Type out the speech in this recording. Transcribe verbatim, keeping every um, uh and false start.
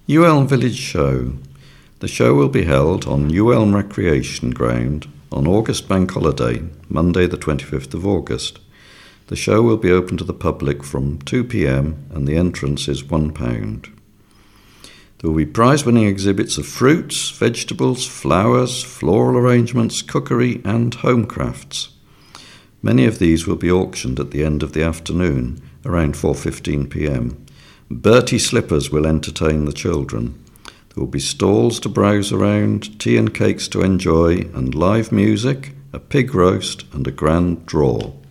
U Elm Village Show. The show will be held on U Elm Recreation Ground on August Bank Holiday, Monday the twenty-fifth of August. The show will be open to the public from two p.m. and the entrance is one pound. There will be prize-winning exhibits of fruits, vegetables, flowers, floral arrangements, cookery and home crafts. Many of these will be auctioned at the end of the afternoon, around four fifteen p.m. Bertie Slippers will entertain the children. There will be stalls to browse around, tea and cakes to enjoy, and live music, a pig roast and a grand draw.